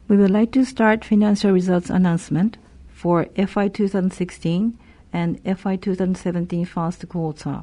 We would like to start financial results announcement for FY 2016 and FY 2017 first quarter.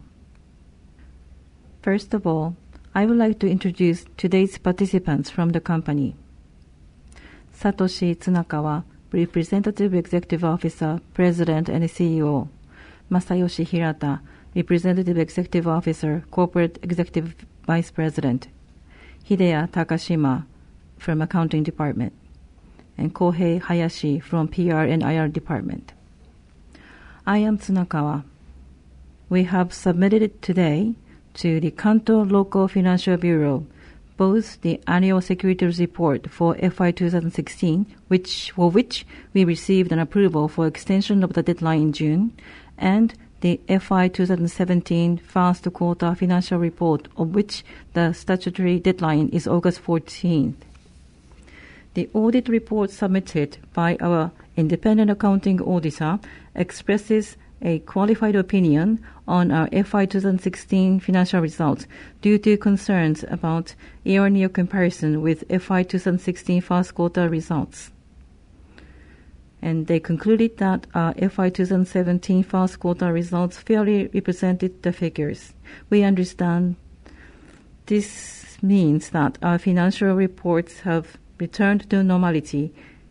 First of all, I would like to introduce today's participants from the company. Satoshi Tsunakawa, Representative Executive Officer, President and CEO. Masayoshi Hirata, Representative Executive Officer, Corporate Executive Vice President. Hideya Takashima from Accounting Department. And Kohei Hayashi from PR and IR Department. I am Tsunakawa. We have submitted today to the Kanto Local Financial Bureau both the annual securities report for FY 2016, for which we received an approval for extension of the deadline in June, and the FY 2017 first quarter financial report, of which the statutory deadline is August 14th. The audit report submitted by our independent accounting auditor expresses a qualified opinion on our FY 2016 financial results due to concerns about year-on-year comparison with FY 2016 first quarter results. And they concluded that our FY 2017 first quarter results fairly represented the figures. We understand this means that our financial reports have returned to normality.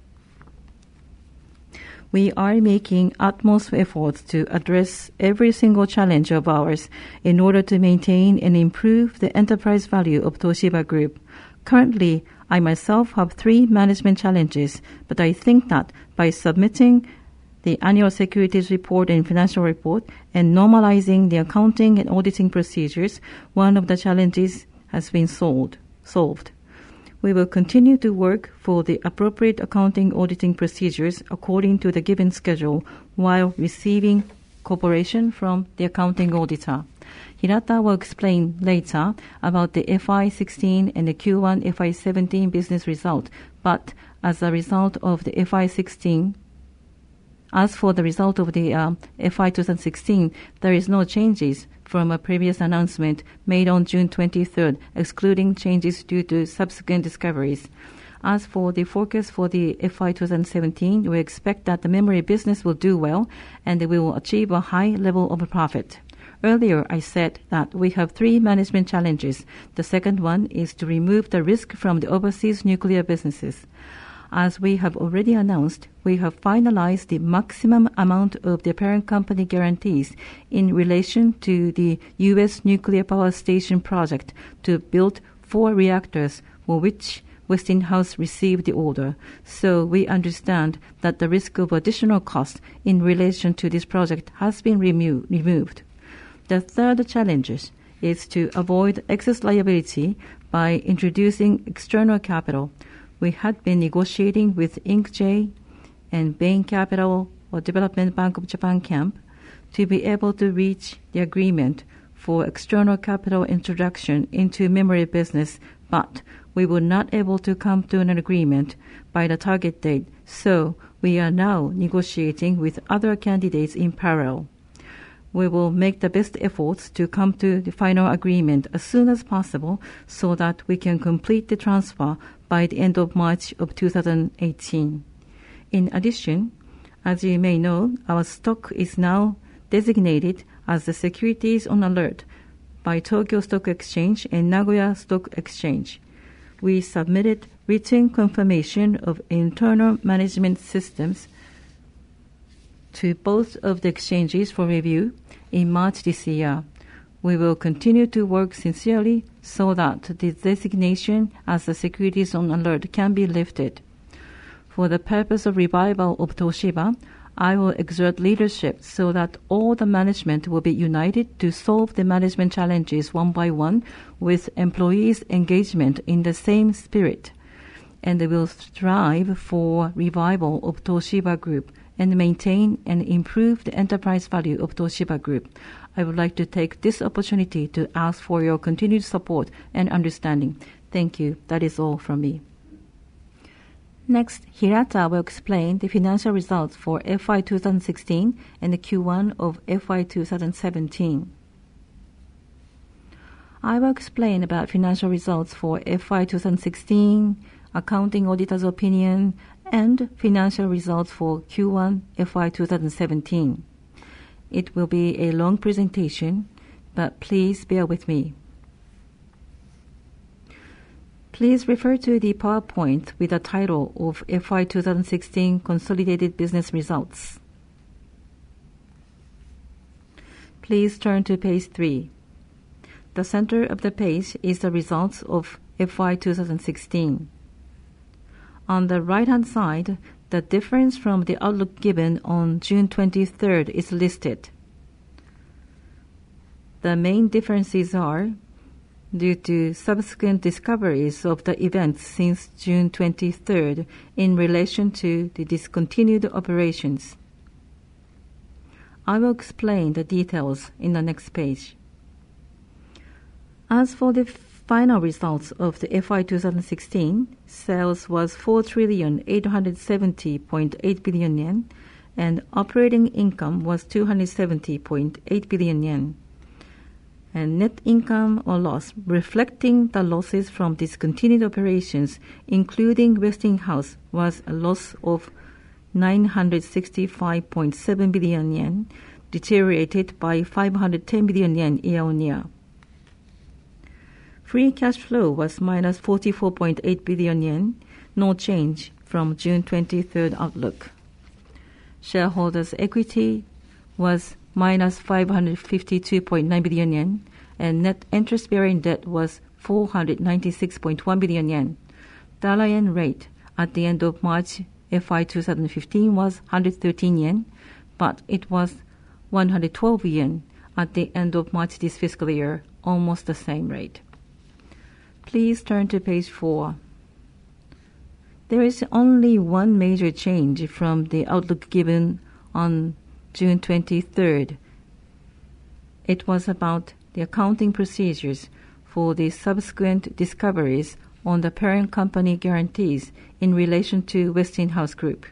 We are making utmost efforts to address every single challenge of ours in order to maintain and improve the enterprise value of Toshiba Group. Currently, I myself have 3 management challenges, but I think that by submitting the annual securities report and financial report and normalizing the accounting and auditing procedures, one of the challenges has been solved. We will continue to work for the appropriate accounting auditing procedures according to the given schedule while receiving cooperation from the accounting auditor. Hirata will explain later about the FY16 and the Q1 FY17 business result, but as for the result of the FY 2016, there is no changes from a previous announcement made on June 23rd, excluding changes due to subsequent discoveries. As for the forecast for the FY 2017, we expect that the memory business will do well and we will achieve a high level of profit. Earlier, I said that we have 3 management challenges. The second one is to remove the risk from the overseas nuclear businesses. As we have already announced, we have finalized the maximum amount of the parent company guarantees in relation to the U.S. nuclear power station project to build 4 reactors for which Westinghouse received the order. So we understand that the risk of additional cost in relation to this project has been removed. The third challenge is to avoid excess liability by introducing external capital. We had been negotiating with INC-J and Bain Capital or Development Bank of Japan Camp to be able to reach the agreement for external capital introduction into memory business, but we were not able to come to an agreement by the target date, so we are now negotiating with other candidates in parallel. We will make the best efforts to come to the final agreement as soon as possible so that we can complete the transfer by the end of March of 2018. In addition, as you may know, our stock is now designated as the Securities on Alert by Tokyo Stock Exchange and Nagoya Stock Exchange. We submitted written confirmation of internal management systems to both of the exchanges for review in March this year. We will continue to work sincerely so that the designation as the Securities on Alert can be lifted. For the purpose of revival of Toshiba, I will exert leadership so that all the management will be united to solve the management challenges one by one with employees' engagement in the same spirit. And they will strive for revival of Toshiba Group and maintain and improve the enterprise value of Toshiba Group. I would like to take this opportunity to ask for your continued support and understanding. Thank you. That is all from me. Next, Hirata will explain the financial results for FY 2016 and the Q1 of FY 2017. I will explain about financial results for FY 2016 accounting auditor's opinion, and financial results for Q1 FY 2017. It will be a long presentation, but please bear with me. Please refer to the PowerPoint with the title of FY 2016 Consolidated Business Results. Please turn to page 3. The center of the page is the results of FY 2016. On the right-hand side, the difference from the outlook given on June 23rd is listed. The main differences are due to subsequent discoveries of the events since June 23rd in relation to the discontinued operations. I will explain the details in the next page. As for the final results of the FY 2016, sales was 4,870.8 billion yen and operating income was 270.8 billion yen. And net income or loss, reflecting the losses from discontinued operations, including Westinghouse, was a loss of 965.7 billion yen, deteriorated by 510 billion yen year-on-year. Free cash flow was minus 44.8 billion yen, no change from June 23rd outlook. Shareholders' equity was minus 552.9 billion yen, and net interest-bearing debt was 496.1 billion yen. Dollar-yen rate at the end of March FY 2015 was 113 yen, but it was 112 yen at the end of March this fiscal year, almost the same rate. Please turn to page 4. There is only one major change from the outlook given on June 23rd. It was about the accounting procedures for the subsequent discoveries on the parent company guarantees in relation to Westinghouse Group.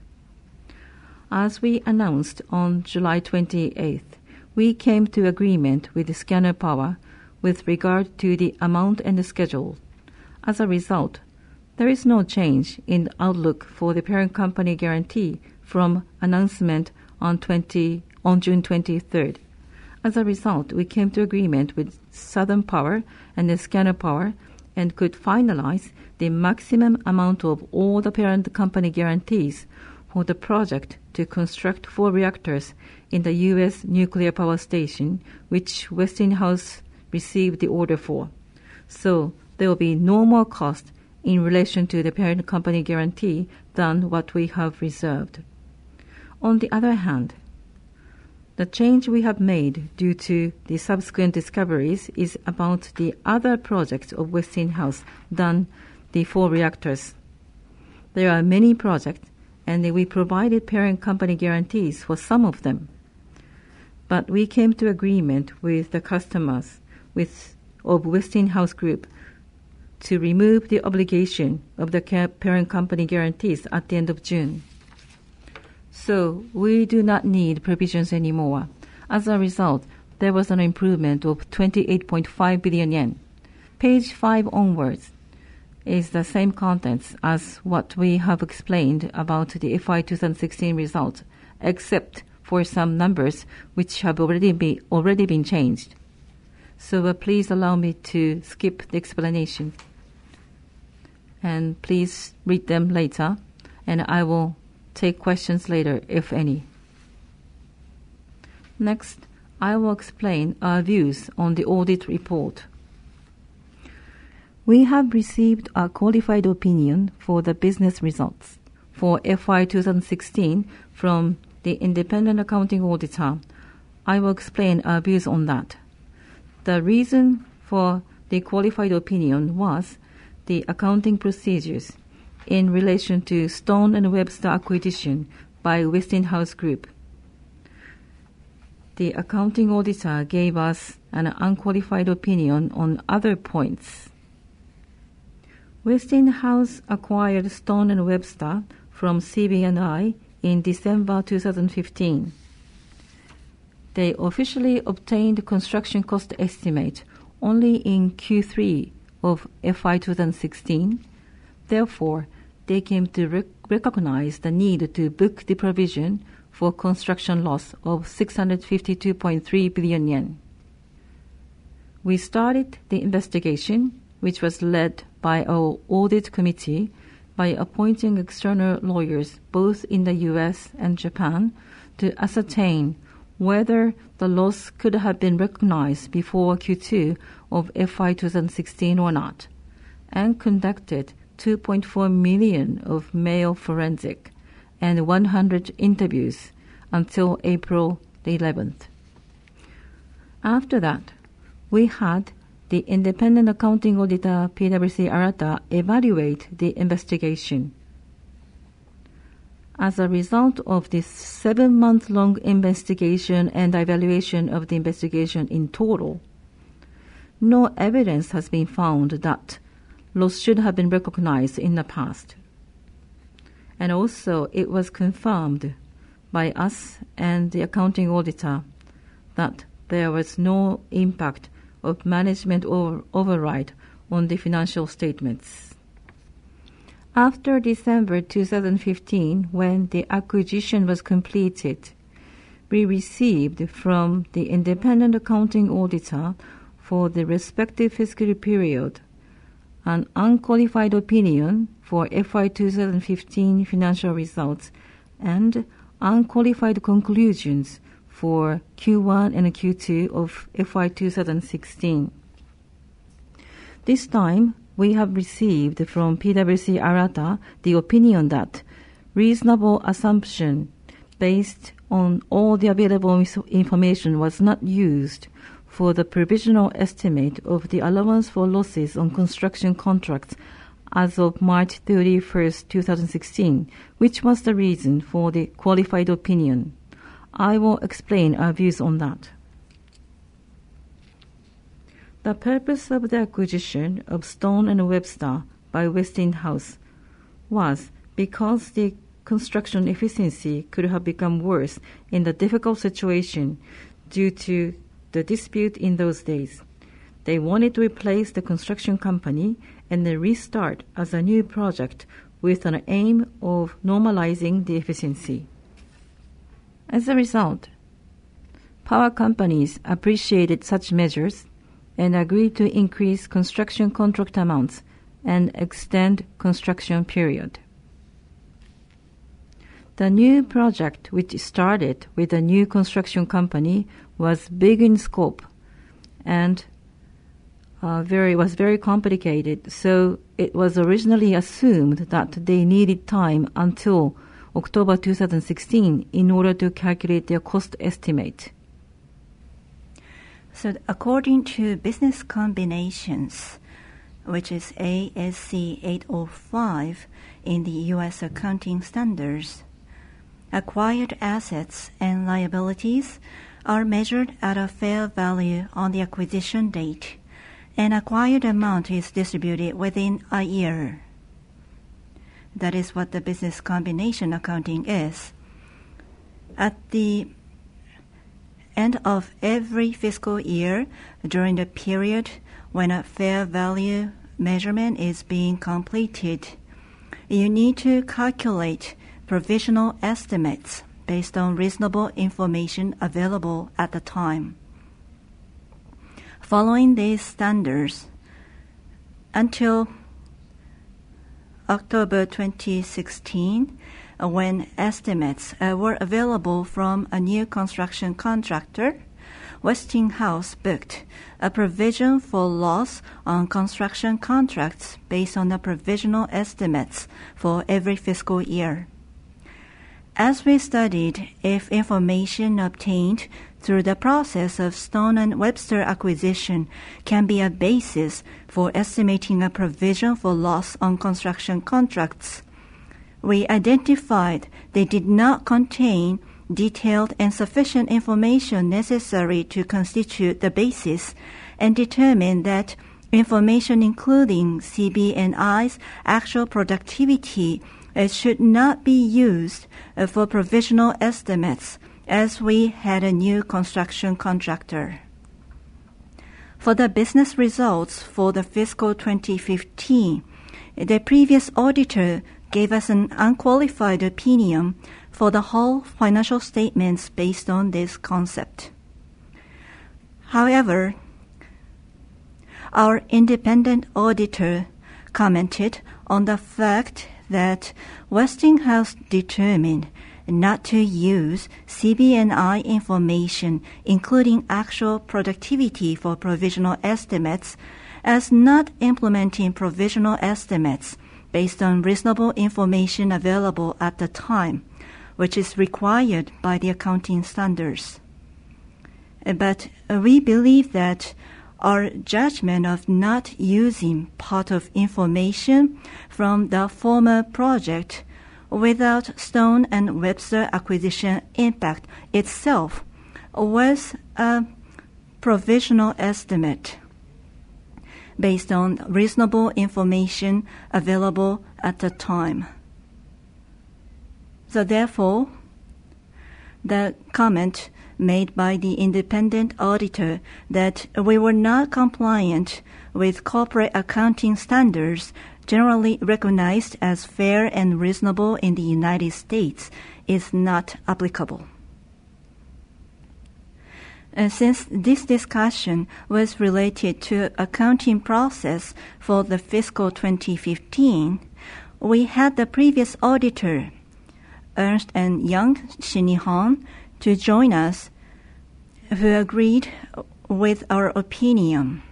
As we announced on July 28th, we came to agreement with Scanner Power with regard to the amount and the schedule. As a result, there is no change in the outlook for the parent company guarantee from announcement on June 23rd. As a result, we came to agreement with Southern Power and the Scanner Power and could finalize the maximum amount of all the parent company guarantees for the project to construct 4 reactors in the U.S. nuclear power station, which Westinghouse received the order for. So there will be no more cost in relation to the parent company guarantee than what we have reserved. On the other hand, the change we have made due to the subsequent discoveries is about the other projects of Westinghouse than the 4 reactors. There are many projects, and we provided parent company guarantees for some of them. But we came to agreement with the customers of Westinghouse Group to remove the obligation of the parent company guarantees at the end of June. So we do not need provisions anymore. As a result, there was an improvement of 28.5 billion yen. Page 5 onwards is the same contents as what we have explained about the FY 2016 results, except for some numbers which have already been changed. So please allow me to skip the explanation. And please read them later, and I will take questions later, if any. Next, I will explain our views on the audit report. We have received a qualified opinion for the business results for FY 2016 from the independent accounting auditor. I will explain our views on that. The reason for the qualified opinion was the accounting procedures in relation to Stone and Webster acquisition by Westinghouse Group. The accounting auditor gave us an unqualified opinion on other points. Westinghouse acquired Stone and Webster from CB&I in December 2015. They officially obtained construction cost estimate only in Q3 of FY 2016. Therefore, they came to recognize the need to book the provision for construction loss of 652.3 billion yen. We started the investigation, which was led by our audit committee, by appointing external lawyers both in the US and Japan to ascertain whether the loss could have been recognized before Q2 of FY 2016 or not, and conducted 2.4 million of mail forensic and 100 interviews until April the 11th. After that, we had the independent accounting auditor PwC Arata evaluate the investigation. As a result of this 7-month-long investigation and evaluation of the investigation in total, no evidence has been found that loss should have been recognized in the past. And also it was confirmed by us and the accounting auditor that there was no impact of management override on the financial statements. After December 2015, when the acquisition was completed, we received from the independent accounting auditor for the respective fiscal period an unqualified opinion for FY 2015 financial results and unqualified conclusions for Q1 and Q2 of FY 2016. This time, we have received from PwC Arata the opinion that reasonable assumption based on all the available information was not used for the provisional estimate of the allowance for losses on construction contracts as of March 31, 2016, which was the reason for the qualified opinion. I will explain our views on that. The purpose of the acquisition of Stone & Webster by Westinghouse was because the construction efficiency could have become worse in the difficult situation due to the dispute in those days. They wanted to replace the construction company and then restart as a new project with an aim of normalizing the efficiency. As a result, power companies appreciated such measures and agreed to increase construction contract amounts and extend construction period. The new project, which started with a new construction company, was big in scope and was very complicated, so it was originally assumed that they needed time until October 2016 in order to calculate their cost estimate. So according to business combinations, which is ASC 805 in the U.S. accounting standards, acquired assets and liabilities are measured at a fair value on the acquisition date, and acquired amount is distributed within a year. That is what the business combination accounting is. At the end of every fiscal year, during the period when a fair value measurement is being completed, you need to calculate provisional estimates based on reasonable information available at the time. Following these standards, until October 2016, when estimates were available from a new construction contractor, Westinghouse booked a provision for loss on construction contracts based on the provisional estimates for every fiscal year. As we studied if information obtained through the process of Stone & Webster acquisition can be a basis for estimating a provision for loss on construction contracts, we identified they did not contain detailed and sufficient information necessary to constitute the basis, and determined that information including CB&I's actual productivity should not be used for provisional estimates, as we had a new construction contractor. For the business results for the fiscal 2015, the previous auditor gave us an unqualified opinion for the whole financial statements based on this concept. However, our independent auditor commented on the fact that Westinghouse determined not to use CB&I information, including actual productivity for provisional estimates, as not implementing provisional estimates based on reasonable information available at the time, which is required by the accounting standards. But we believe that our judgment of not using part of information from the former project without Stone and Webster acquisition impact itself was a provisional estimate based on reasonable information available at the time. So therefore, the comment made by the independent auditor that we were not compliant with corporate accounting standards generally recognized as fair and reasonable in the United States is not applicable. And since this discussion was related to accounting process for the fiscal 2015, we had the previous auditor, Ernst & Young Shinihon, to join us, who agreed with our opinion.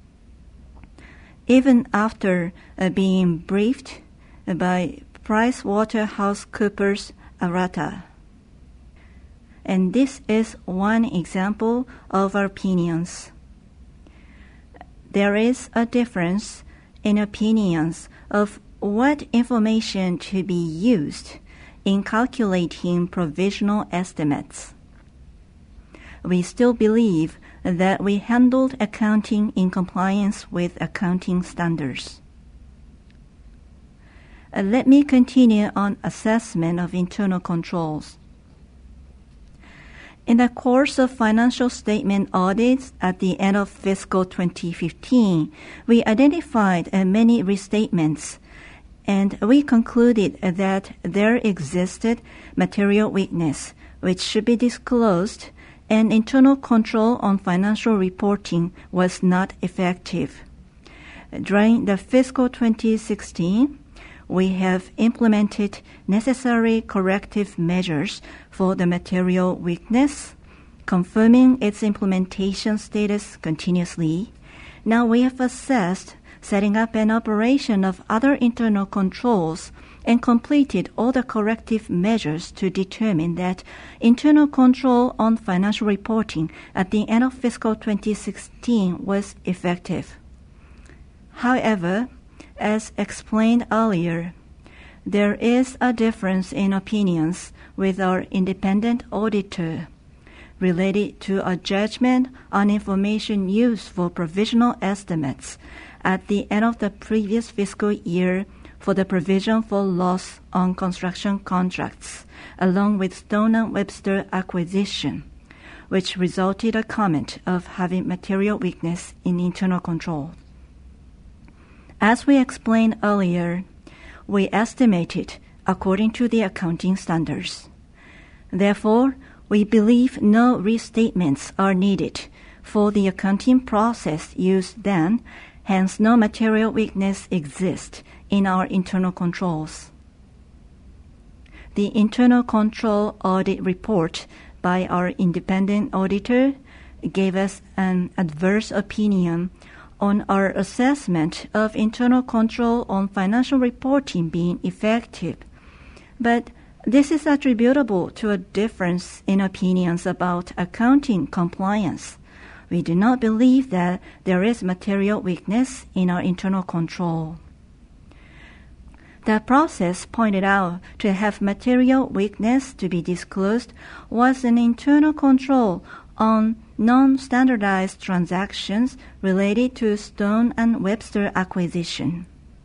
Even after being briefed by PricewaterhouseCoopers Arata. And this is one example of our opinions. There is a difference in opinions of what information to be used in calculating provisional estimates. We still believe that we handled accounting in compliance with accounting standards. Let me continue on assessment of internal controls. In the course of financial statement audits at the end of fiscal 2015, we identified many restatements, and we concluded that there existed material weakness, which should be disclosed, and internal control on financial reporting was not effective. During the fiscal 2016, we have implemented necessary corrective measures for the material weakness, confirming its implementation status continuously. Now we have assessed setting up an operation of other internal controls and completed all the corrective measures to determine that internal control on financial reporting at the end of fiscal 2016 was effective. However, as explained earlier, there is a difference in opinions with our independent auditor related to a judgment on information used for provisional estimates at the end of the previous fiscal year for the provision for loss on construction contracts, along with Stone & Webster acquisition, which resulted a comment of having material weakness in internal control. As we explained earlier, we estimated according to the accounting standards. Therefore, we believe no restatements are needed for the accounting process used then, hence no material weakness exists in our internal controls. The internal control audit report by our independent auditor gave us an adverse opinion on our assessment of internal control on financial reporting being effective. But this is attributable to a difference in opinions about accounting compliance. We do not believe that there is material weakness in our internal control. The process pointed out to have material weakness to be disclosed was an internal control on non-standardized transactions related to Stone & Webster acquisition.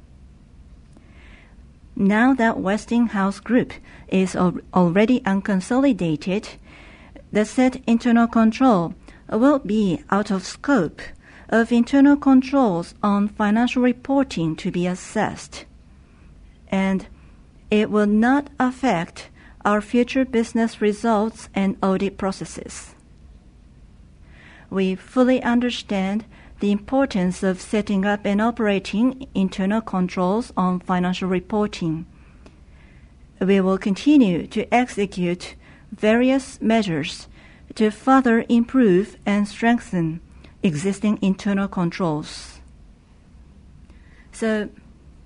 Now that Westinghouse Group is already unconsolidated, the said internal control will be out of scope of internal controls on financial reporting to be assessed. And it will not affect our future business results and audit processes. We fully understand the importance of setting up and operating internal controls on financial reporting. We will continue to execute various measures to further improve and strengthen existing internal controls. So,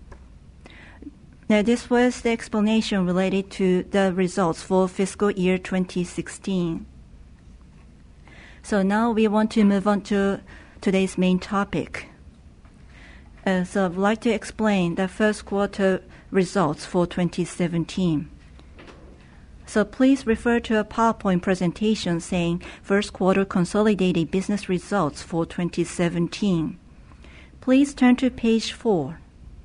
now this was the explanation related to the results for fiscal year 2016. So now we want to move on to today's main topic. So I'd like to explain the first quarter results for 2017. So please refer to a PowerPoint presentation saying first quarter consolidated business results for 2017. Please turn to page 4.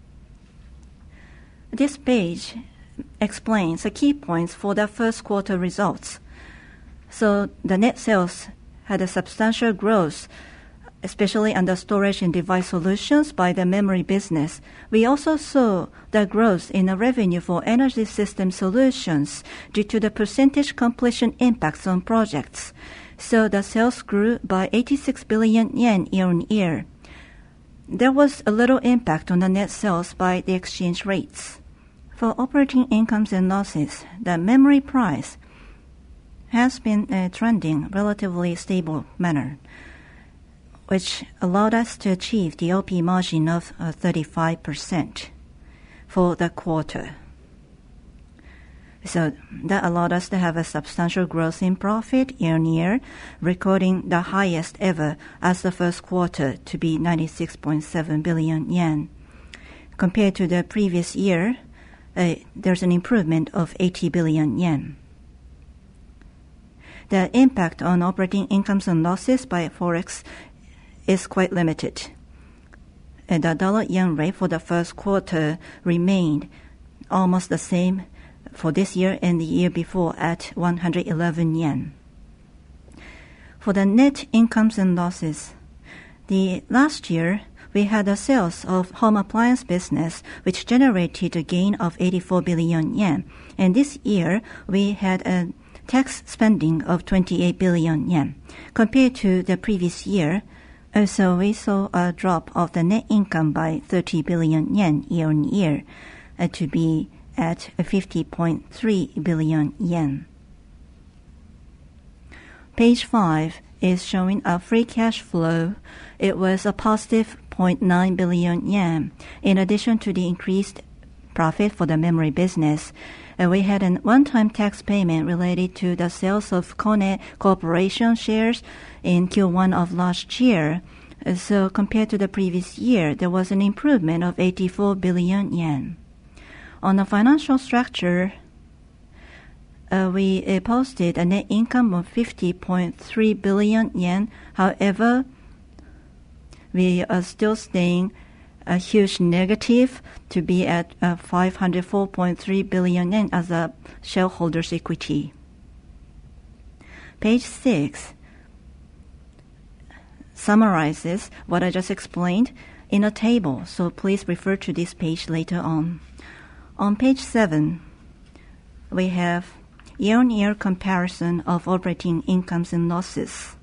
This page explains the key points for the first quarter results. So the net sales had a substantial growth, especially under storage and device solutions by the memory business. We also saw the growth in the revenue for energy system solutions due to the percentage completion impacts on projects. So the sales grew by 86 billion yen year on year. There was a little impact on the net sales by the exchange rates. For operating incomes and losses, the memory price has been trending relatively stable manner, which allowed us to achieve the OP margin of 35% for the quarter. So that allowed us to have a substantial growth in profit year on year, recording the highest ever as the first quarter to be 96.7 billion yen. Compared to the previous year, there's an improvement of 80 billion yen. The impact on operating incomes and losses by Forex is quite limited. And the dollar-yen rate for the first quarter remained almost the same for this year and the year before at 111 yen. For the net incomes and losses, the last year we had the sales of home appliance business, which generated a gain of 84 billion yen. And this year, we had a tax spending of 28 billion yen. Compared to the previous year, so we saw a drop of the net income by 30 billion yen year on year to be at 50.3 billion yen. Page 5 is showing a free cash flow. It was a positive 0.9 billion yen. In addition to the increased profit for the memory business, we had a one-time tax payment related to the sales of Kone Corporation shares in Q1 of last year. So compared to the previous year, there was an improvement of 84 billion yen. On the financial structure, we posted a net income of 50.3 billion yen. However, we are still staying a huge negative to be at 504.3 billion yen as a shareholders' equity. Page 6 summarizes what I just explained in a table, so please refer to this page later on. On page 7, we have year-on-year comparison of operating incomes and losses.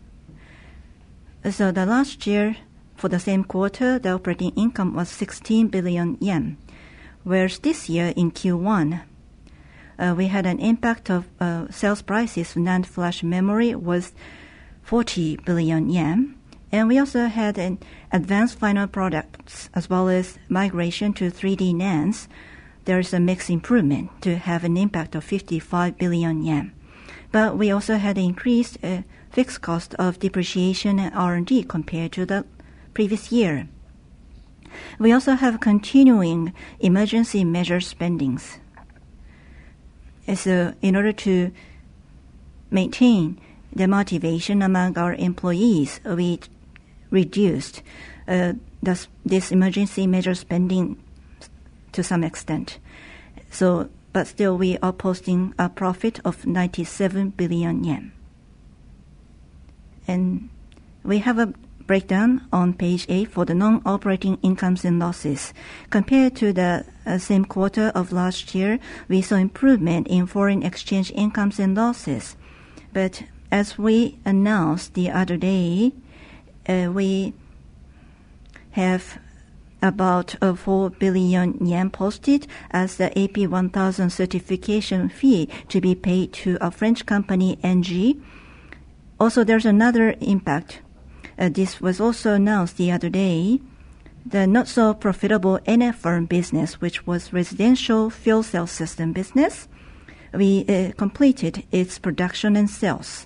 So the last year, for the same quarter, the operating income was 16 billion yen, whereas this year in Q1, we had an impact of sales prices for NAND flash memory was 40 billion yen, and we also had an advanced final products as well as migration to 3D NANDs. There is a mixed improvement to have an impact of 55 billion yen. But we also had increased fixed cost of depreciation and R&D compared to the previous year. We also have continuing emergency measure spendings. So in order to maintain the motivation among our employees, we reduced this emergency measure spending to some extent. So, but still we are posting a profit of 97 billion yen. And we have a breakdown on page 8 for the non-operating incomes and losses. Compared to the same quarter of last year, we saw improvement in foreign exchange incomes and losses. But as we announced the other day, we have about 4 billion yen posted as the AP1000 certification fee to be paid to a French company, NG. Also, there's another impact. This was also announced the other day. The not-so-profitable NFRM business, which was residential fuel cell system business, we completed its production and sales.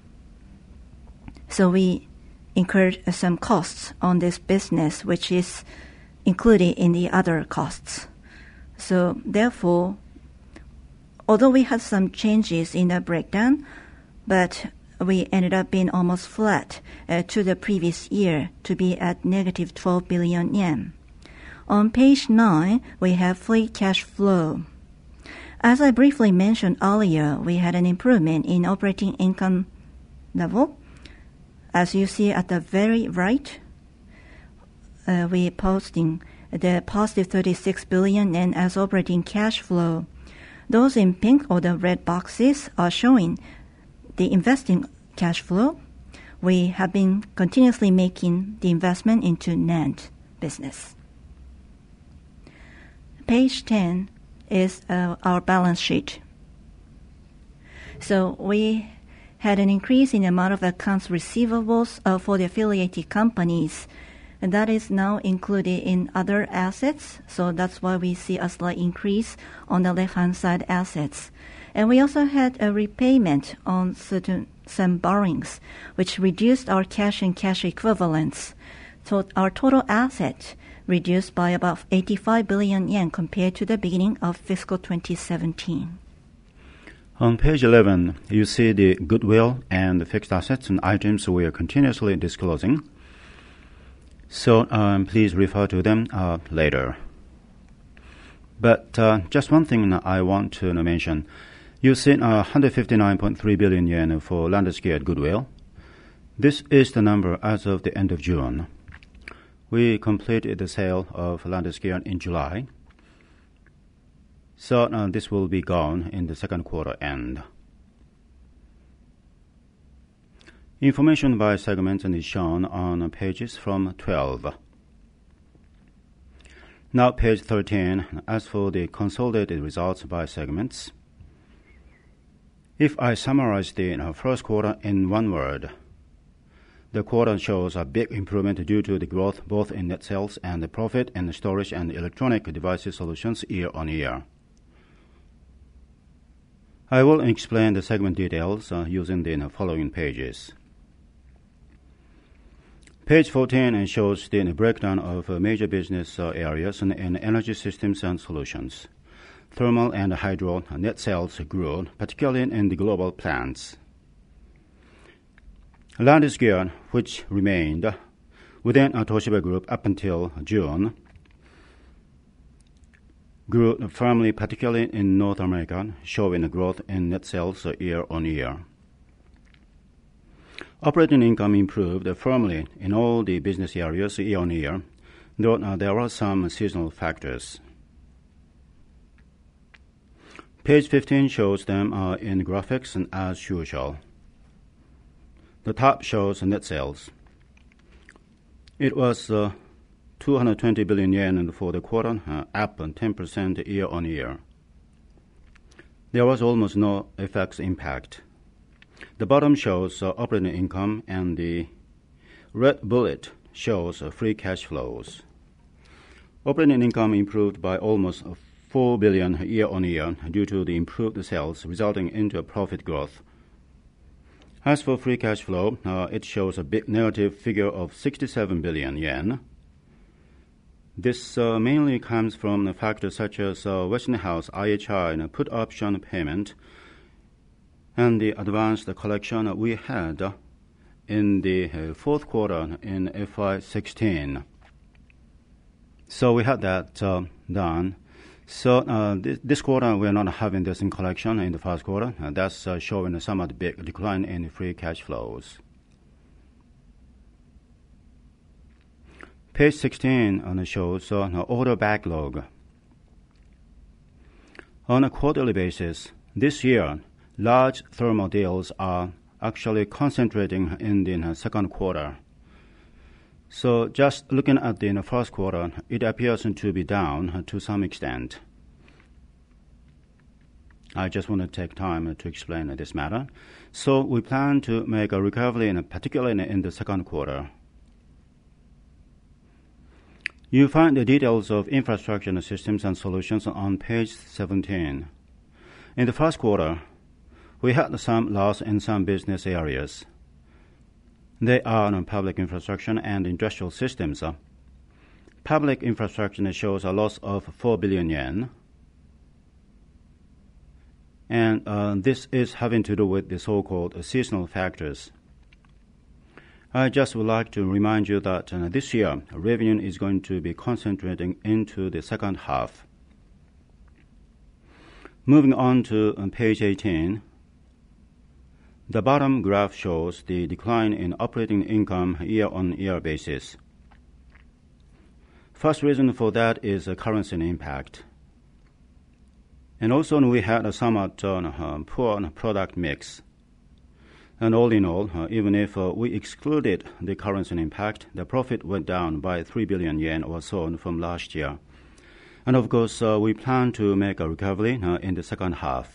So we incurred some costs on this business, which is included in the other costs. So therefore, although we had some changes in the breakdown, but we ended up being almost flat to the previous year to be at negative 12 billion yen. On page 9, we have free cash flow. As I briefly mentioned earlier, we had an improvement in operating income level. As you see at the very right, we posting the positive 36 billion yen as operating cash flow. Those in pink or the red boxes are showing the investing cash flow. We have been continuously making the investment into NAND business. Page 10 is our balance sheet. So we had an increase in the amount of accounts receivables for the affiliated companies, and that is now included in other assets. So that's why we see a slight increase on the left-hand side assets. And we also had a repayment on some borrowings, which reduced our cash and cash equivalents. So our total asset reduced by about 85 billion yen compared to the beginning of fiscal 2017. On page 11, you see the goodwill and the fixed assets and items we are continuously disclosing. So please refer to them later. But just one thing I want to mention. You see 159.3 billion yen for Landis+Gyr goodwill. This is the number as of the end of June. We completed the sale of Landis+Gyr in July. So this will be gone in the second quarter end. Information by segment is shown on pages from 12. Now page 13, as for the consolidated results by segments. If I summarize the first quarter in one word, the quarter shows a big improvement due to the growth both in net sales and the profit in the storage and electronic devices solutions year on year. I will explain the segment details using the following pages. Page 14 shows the breakdown of major business areas in energy systems and solutions. Thermal and hydro net sales grew, particularly in the global plants. Landis+Gyr, which remained within Toshiba Group up until June, grew firmly, particularly in North America, showing a growth in net sales year on year. Operating income improved firmly in all the business areas year on year, though there are some seasonal factors. Page 15 shows them in graphics and as usual. The top shows net sales. It was 220 billion yen for the quarter, up 10% year on year. There was almost no FX impact. The bottom shows operating income, and the red bullet shows free cash flows. Operating income improved by almost 4 billion year on year due to the improved sales, resulting into a profit growth. As for free cash flow, it shows a big negative figure of 67 billion yen. This mainly comes from factors such as Westinghouse IHI and put option payment and the advanced collection we had in the fourth quarter in FY16. So we had that done. So this quarter we are not having this in collection in the first quarter. That's showing a somewhat big decline in free cash flows. Page 16 shows order backlog. On a quarterly basis, this year, large thermal deals are actually concentrating in the second quarter. So just looking at the first quarter, it appears to be down to some extent. I just want to take time to explain this matter. So we plan to make a recovery, particularly in the second quarter. You find the details of infrastructure systems and solutions on page 17. In the first quarter, we had some loss in some business areas. They are public infrastructure and industrial systems. Public infrastructure shows a loss of 4 billion yen. And this is having to do with the so-called seasonal factors. I just would like to remind you that this year, revenue is going to be concentrating into the second half. Moving on to page 18, the bottom graph shows the decline in operating income year-on-year basis. First reason for that is a currency impact. And also we had a somewhat poor product mix. And all in all, even if we excluded the currency impact, the profit went down by 3 billion yen or so from last year. And of course, we plan to make a recovery in the second half.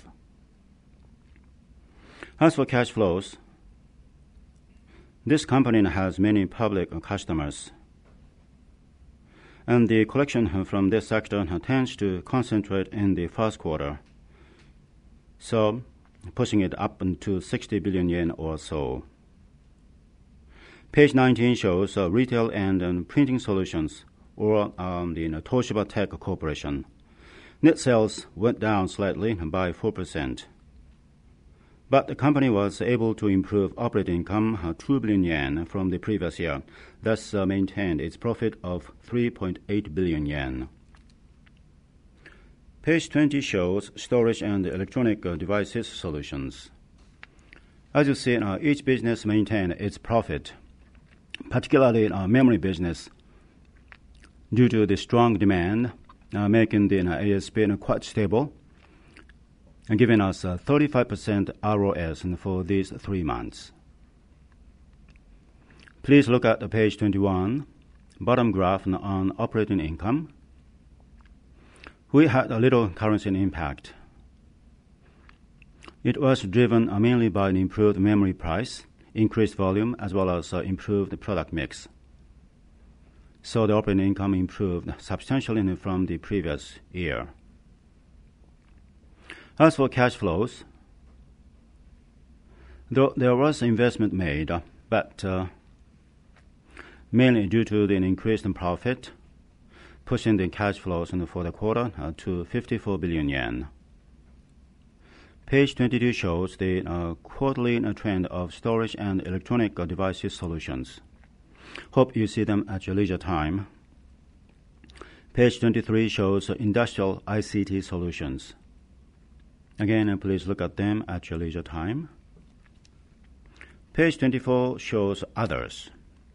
As for cash flows, this company has many public customers. And the collection from this sector tends to concentrate in the first quarter. So, pushing it up to 60 billion yen or so. Page 19 shows retail and printing solutions, or the Toshiba Tech Corporation. Net sales went down slightly by 4%. But the company was able to improve operating income 2 billion yen from the previous year, thus maintained its profit of 3.8 billion yen. Page 20 shows storage and electronic devices solutions. As you see, each business maintained its profit, particularly memory business, due to the strong demand, making the ASP quite stable, and giving us 35% ROS for these 3 months. Please look at page 21, bottom graph on operating income. We had a little currency impact. It was driven mainly by an improved memory price, increased volume, as well as improved product mix. So the operating income improved substantially from the previous year. As for cash flows, there was investment made, but mainly due to the increase in profit, pushing the cash flows for the quarter to 54 billion yen. Page 22 shows the quarterly trend of storage and electronic devices solutions. Hope you see them at your leisure time. Page 23 shows industrial ICT solutions. Again, please look at them at your leisure time. Page 24 shows others.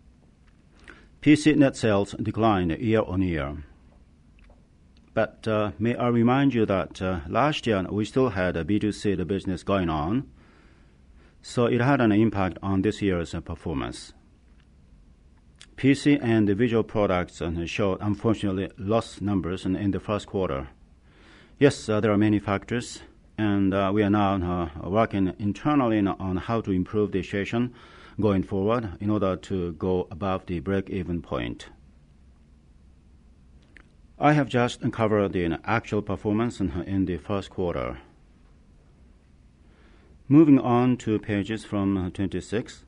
PC net sales declined year-on-year. But may I remind you that last year we still had a B2C business going on, so it had an impact on this year's performance. PC and the visual products showed, unfortunately, loss numbers in the first quarter. Yes, there are many factors, and we are now working internally on how to improve the situation going forward in order to go above the break-even point. I have just covered the actual performance in the first quarter. Moving on to pages from 26,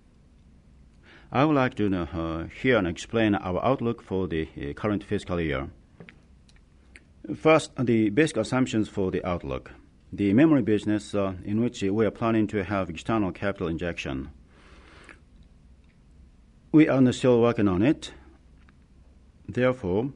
I would like to hear and explain our outlook for the current fiscal year. First, the basic assumptions for the outlook. The memory business in which we are planning to have external capital injection. We are still working on it. Therefore,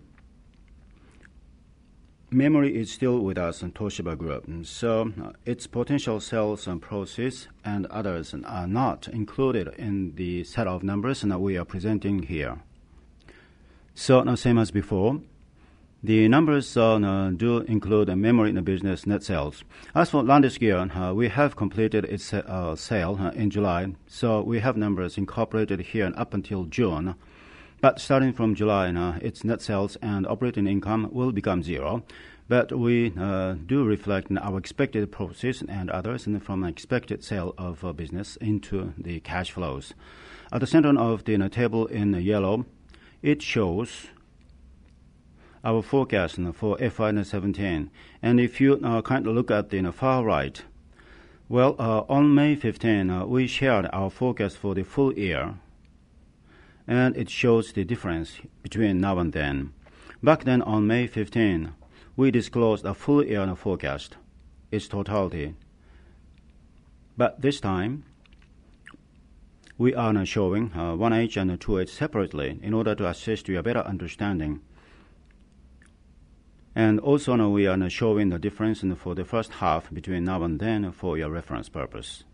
memory is still with us in Toshiba Group, so its potential sales and proceeds and others are not included in the set of numbers that we are presenting here. So now same as before. The numbers do include a memory in the business net sales. As for Landis+Gyr, we have completed its sale in July, so we have numbers incorporated here up until June. But starting from July, its net sales and operating income will become zero. But we do reflect our expected profits and others from an expected sale of business into the cash flows. At the center of the table in yellow, it shows our forecast for FY17. And if you kind of look at the far right, well, on May 15, we shared our forecast for the full year, and it shows the difference between now and then. Back then, on May 15, we disclosed a full year forecast, its totality. But this time, we are now showing 1H and 2H separately in order to assist you a better understanding. And also now we are now showing the difference for the first half between now and then for your reference purpose.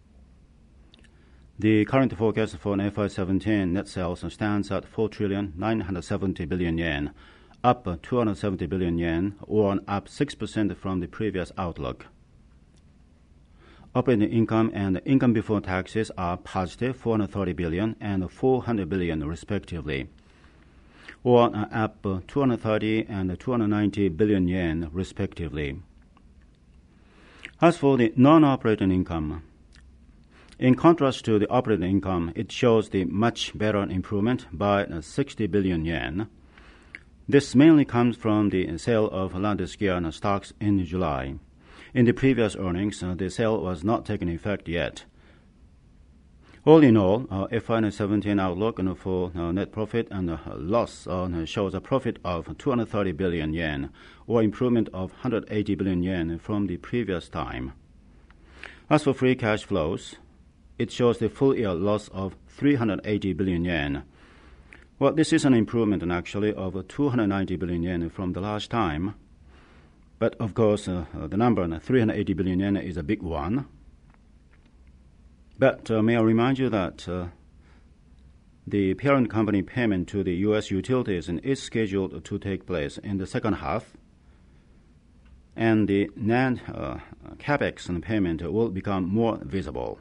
The current forecast for FY17 net sales stands at 4,970 billion yen, up 270 billion yen, or up 6% from the previous outlook. Operating income and income before taxes are positive 430 billion and 400 billion respectively, or up 230 and 290 billion yen respectively. As for the non-operating income, in contrast to the operating income, it shows the much better improvement by 60 billion yen. This mainly comes from the sale of Landis+Gyr stocks in July. In the previous earnings, the sale was not taken effect yet. All in all, FY17 outlook for net profit and loss shows a profit of 230 billion yen, or improvement of 180 billion yen from the previous time. As for free cash flows, it shows the full year loss of 380 billion yen. Well, this is an improvement actually of 290 billion yen from the last time. But of course, the number 380 billion yen is a big one. But may I remind you that the parent company payment to the U.S. utilities is scheduled to take place in the second half, and the NAND capex payment will become more visible.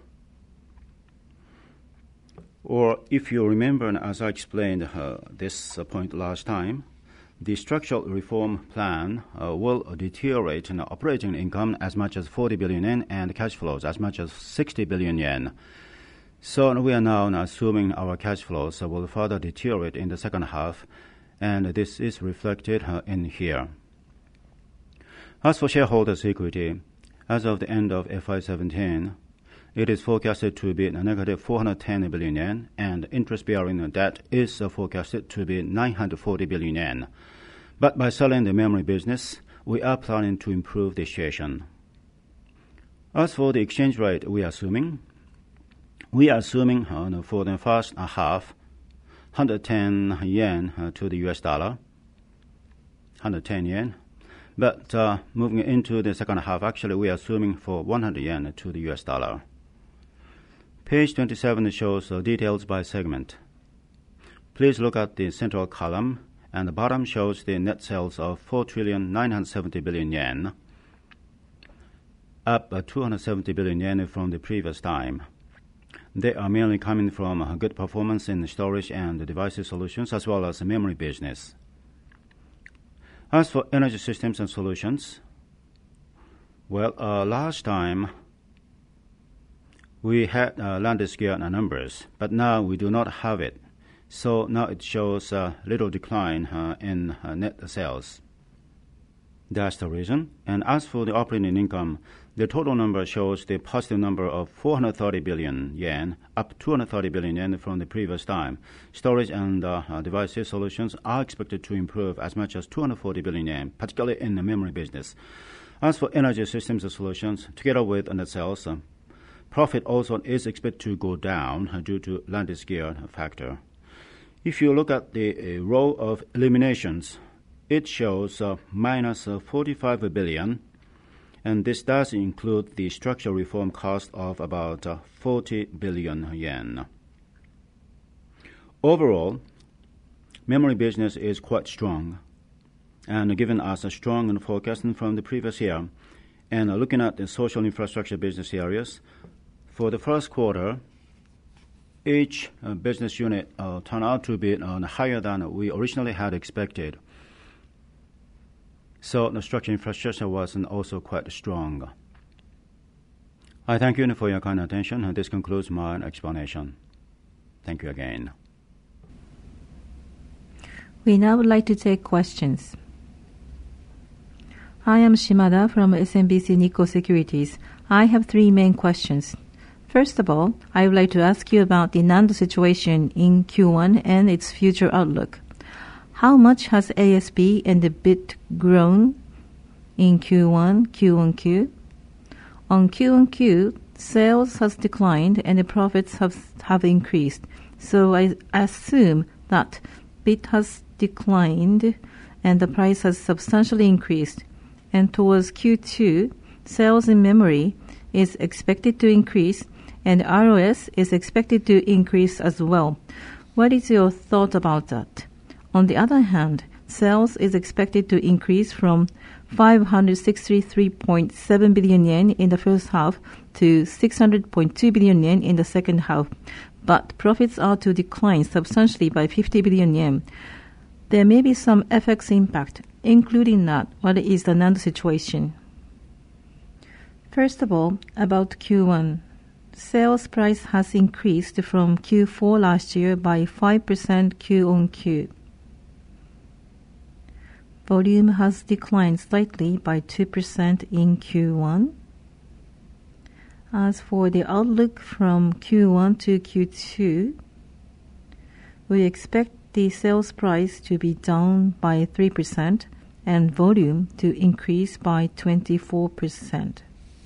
Or if you remember, as I explained this point last time, the structural reform plan will deteriorate operating income as much as 40 billion yen and cash flows as much as 60 billion yen. So we are now assuming our cash flows will further deteriorate in the second half, and this is reflected in here. As for shareholders' equity, as of the end of FY17, it is forecasted to be negative 410 billion yen, and interest-bearing debt is forecasted to be 940 billion yen. But by selling the memory business, we are planning to improve the situation. As for the exchange rate we are assuming for the first half, 110 yen to the US dollar, 110 yen. But moving into the second half, actually we are assuming for 100 yen to the US dollar. Page 27 shows details by segment. Please look at the central column, and the bottom shows the net sales of 4,970 billion yen, up 270 billion yen from the previous time. They are mainly coming from good performance in storage and devices solutions as well as the memory business. As for energy systems and solutions, well, last time we had Landis+Gyr numbers, but now we do not have it. So now it shows a little decline in net sales. That's the reason. And as for the operating income, the total number shows the positive number of 430 billion yen, up 230 billion yen from the previous time. Storage and devices solutions are expected to improve as much as 240 billion yen, particularly in the memory business. As for energy systems and solutions, together with net sales, profit also is expected to go down due to Landis+Gyr factor. If you look at the row of eliminations, it shows minus 45 billion, and this does include the structural reform cost of about 40 billion yen. Overall, memory business is quite strong, and given us a strong forecast from the previous year, and looking at the social infrastructure business areas, for the first quarter, each business unit turned out to be higher than we originally had expected. So the structural infrastructure was also quite strong. I thank you for your kind attention. This concludes my explanation. Thank you again. We now would like to take questions. I am Shimada from SMBC Nikko Securities. I have 3 main questions. First of all, I would like to ask you about the NAND situation in Q1 and its future outlook. How much has ASP and the bit grown in Q1, Q-on-Q? On Q-on-Q, sales has declined and the profits have increased. So I assume that bit has declined and the price has substantially increased. And towards Q2, sales in memory is expected to increase and ROS is expected to increase as well. What is your thought about that? On the other hand, sales is expected to increase from 563.7 billion yen in the first half to 600.2 billion yen in the second half, but profits are to decline substantially by 50 billion yen. There may be some FX impact, including that. What is the NAND situation? First of all, about Q1. Sales price has increased from Q4 last year by 5% Q-on-Q. Volume has declined slightly by 2% in Q1. As for the outlook from Q1 to Q2, we expect the sales price to be down by 3% and volume to increase by 24%.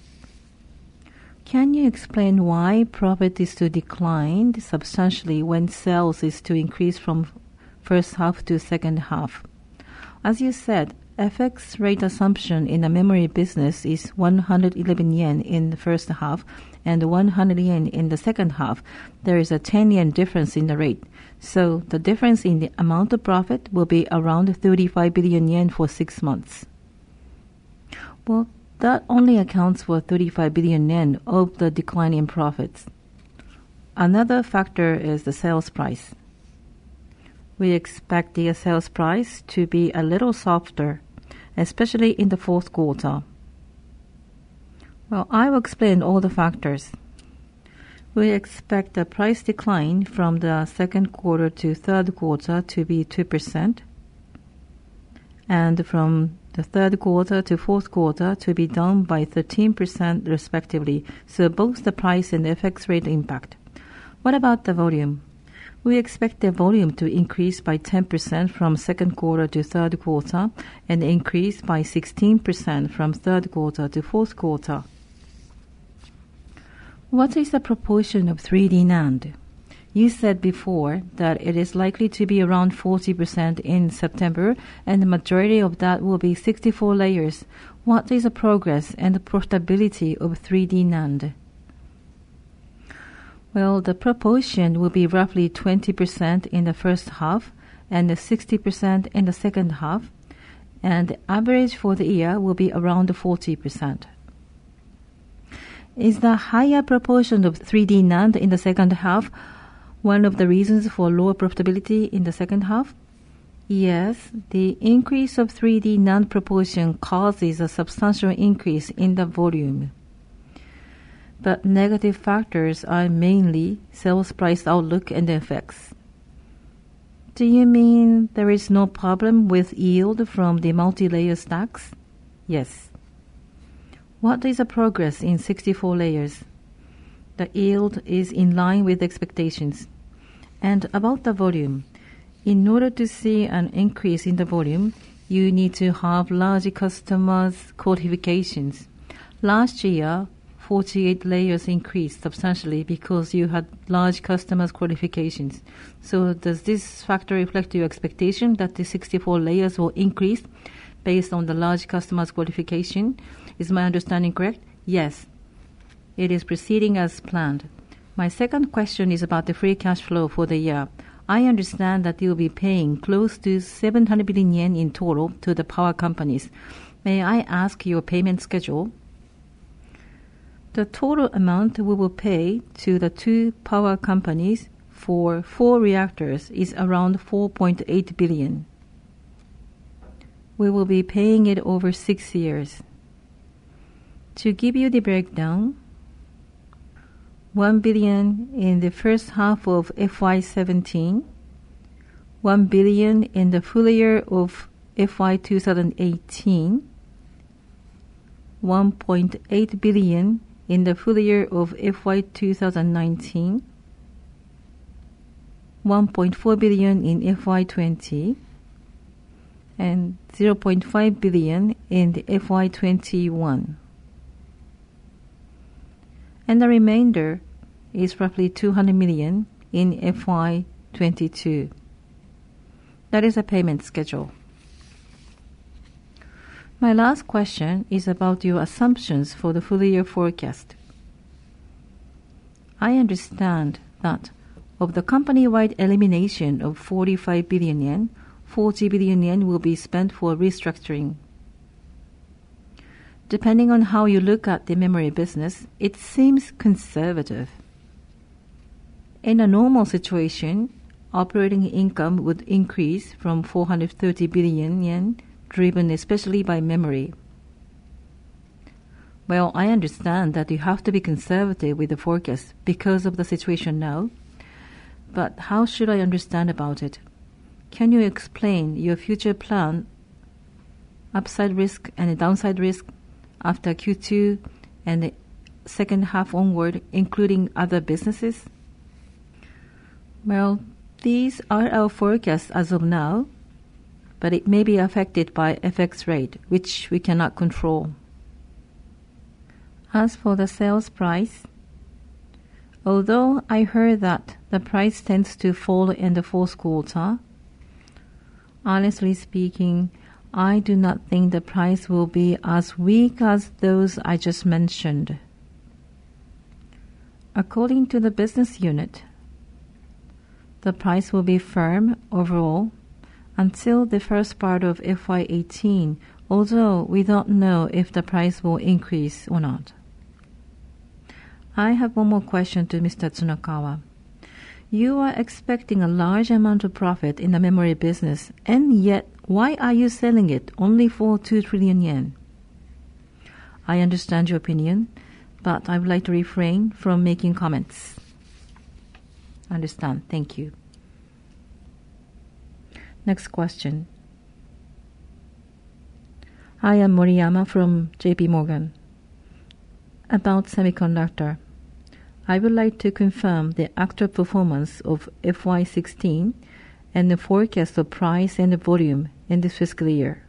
Can you explain why profit is to decline substantially when sales is to increase from first half to second half? As you said, FX rate assumption in the memory business is 111 yen in the first half and 100 yen in the second half. There is a 10 yen difference in the rate. So the difference in the amount of profit will be around 35 billion yen for 6 months. Well, that only accounts for 35 billion yen of the decline in profits. Another factor is the sales price. We expect the sales price to be a little softer, especially in the fourth quarter. Well, I will explain all the factors. We expect the price decline from the second quarter to third quarter to be 2%, and from the third quarter to fourth quarter to be down by 13% respectively, so both the price and the FX rate impact. What about the volume? We expect the volume to increase by 10% from second quarter to third quarter and increase by 16% from third quarter to fourth quarter. What is the proportion of 3D NAND? You said before that it is likely to be around 40% in September and the majority of that will be 64 layers. What is the progress and the profitability of 3D NAND? Well, the proportion will be roughly 20% in the first half and 60% in the second half, and the average for the year will be around 40%. Is the higher proportion of 3D NAND in the second half one of the reasons for lower profitability in the second half? Yes, the increase of 3D NAND proportion causes a substantial increase in the volume. But negative factors are mainly sales price outlook and FX. Do you mean there is no problem with yield from the multi-layer stacks? Yes. What is the progress in 64 layers? The yield is in line with expectations. And about the volume, in order to see an increase in the volume, you need to have large customers' qualifications. Last year, 48 layers increased substantially because you had large customers' qualifications. So does this factor reflect your expectation that the 64 layers will increase based on the large customers' qualification? Is my understanding correct? Yes. It is proceeding as planned. My second question is about the free cash flow for the year. I understand that you'll be paying close to 700 billion yen in total to the power companies. May I ask your payment schedule? The total amount we will pay to the two power companies for 4 reactors is around 4.8 billion. We will be paying it over 6 years. To give you the breakdown, 1 billion in the first half of FY17, 1 billion in the full year of FY 2018, 1.8 billion in the full year of FY 2019, 1.4 billion in FY20, and 0.5 billion in the FY21. And the remainder is roughly 200 million in FY22. That is a payment schedule. My last question is about your assumptions for the full year forecast. I understand that of the company-wide elimination of 45 billion yen, 40 billion yen will be spent for restructuring. Depending on how you look at the memory business, it seems conservative. In a normal situation, operating income would increase from 430 billion yen, driven especially by memory. Well, I understand that you have to be conservative with the forecast because of the situation now. But how should I understand about it? Can you explain your future plan, upside risk and downside risk, after Q2 and the second half onward, including other businesses? Well, these are our forecasts as of now, but it may be affected by FX rate, which we cannot control. As for the sales price, although I heard that the price tends to fall in the fourth quarter, honestly speaking, I do not think the price will be as weak as those I just mentioned. According to the business unit, the price will be firm overall until the first part of FY18, although we don't know if the price will increase or not. I have one more question to Mr. Tsunakawa. You are expecting a large amount of profit in the memory business, and yet why are you selling it only for 2 trillion yen? I understand your opinion, but I would like to refrain from making comments. Understand. Thank you. Next question. I am Moriyama from JP Morgan. About semiconductor, I would like to confirm the actual performance of FY16 and the forecast of price and volume in this fiscal year.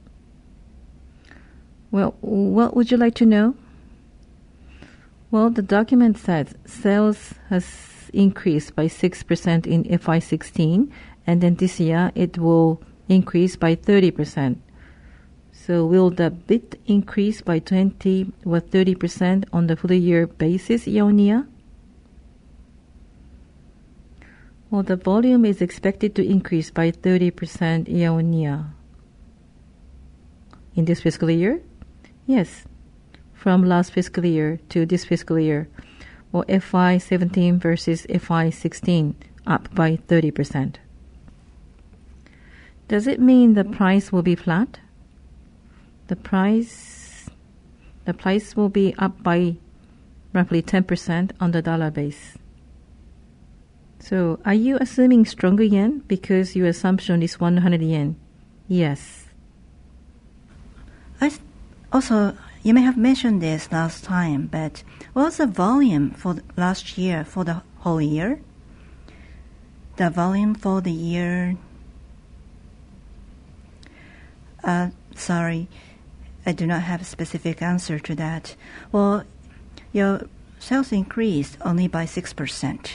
Well, what would you like to know? Well, the document says sales has increased by 6% in FY16, and then this year it will increase by 30%. So will the bit increase by 20 or 30% on the full year basis year on year? Well, the volume is expected to increase by 30% year on year. In this fiscal year? Yes, from last fiscal year to this fiscal year, or FY17 versus FY16, up by 30%. Does it mean the price will be flat? The price will be up by roughly 10% on the dollar base. So, are you assuming stronger yen because your assumption is 100 yen? Yes. Also, you may have mentioned this last time, but what was the volume for last year for the whole year? The volume for the year... sorry, I do not have a specific answer to that. Well, your sales increased only by 6%.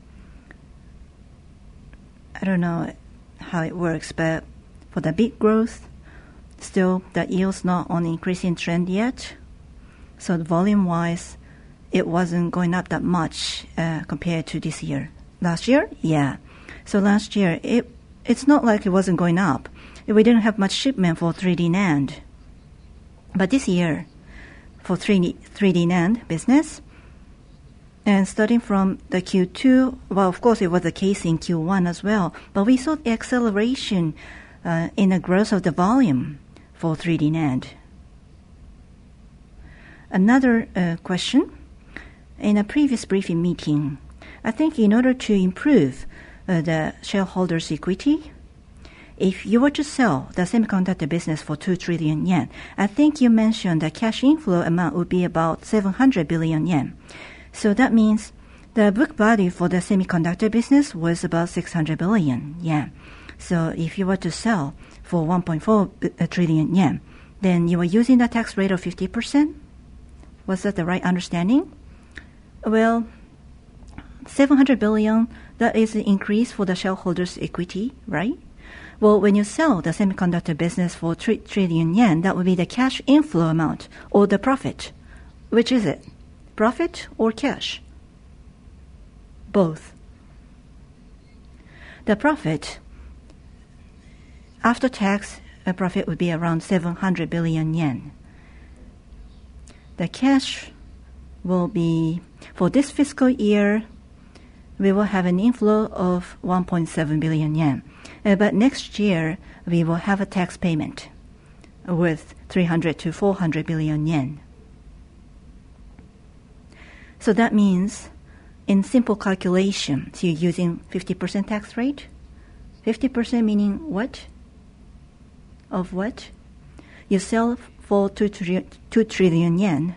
I don't know how it works, but for the bit growth, still the yield's not on increasing trend yet. So volume-wise, it wasn't going up that much compared to this year. Last year, yeah. So last year, it's not like it wasn't going up. We didn't have much shipment for 3D NAND. But this year, for 3D NAND business, and starting from the Q2, well, of course, it was the case in Q1 as well, but we saw the acceleration in the growth of the volume for 3D NAND. Another question. In a previous briefing meeting, I think in order to improve the shareholders' equity, if you were to sell the semiconductor business for 2 trillion yen, I think you mentioned the cash inflow amount would be about 700 billion yen. So that means the book value for the semiconductor business was about 600 billion yen. So if you were to sell for 1.4 trillion yen, then you were using the tax rate of 50%? Was that the right understanding? Well, 700 billion, that is an increase for the shareholders' equity, right? Well, when you sell the semiconductor business for 3 trillion yen, that would be the cash inflow amount or the profit. Which is it? Profit or cash? Both. The profit, after tax, a profit would be around 700 billion yen. The cash will be, for this fiscal year, we will have an inflow of 1.7 billion yen. But next year, we will have a tax payment with 300 to 400 billion yen. So that means, in simple calculation, so you're using 50% tax rate? 50% meaning what? Of what? You sell for 2 trillion yen.